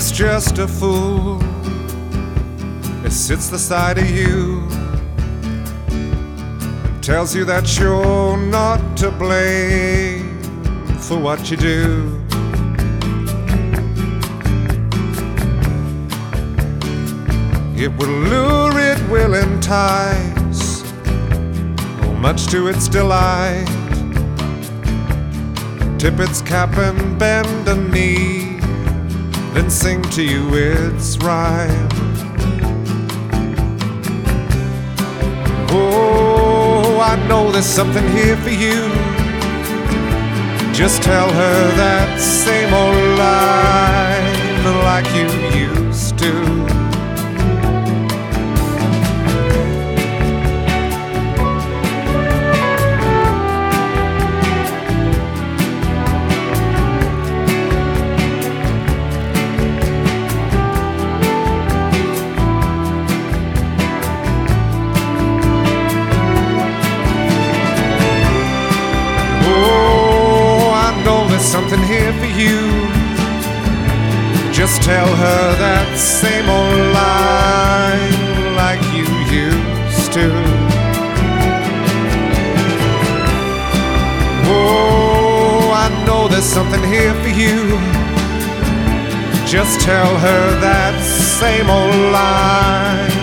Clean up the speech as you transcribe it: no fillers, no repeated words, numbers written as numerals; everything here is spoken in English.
It's just a fool that sits the side of you and tells you that you're not to blame for what you do. It will lure, it will entice, oh, much to its delight. Tip its cap and bend a knee, then sing to you its rhyme. Oh, I know there's something here for you. Just tell her that same old line like you used to. Something here for you. Just tell her that same old line like you used to. Oh, I know there's something here for you. Just tell her that same old line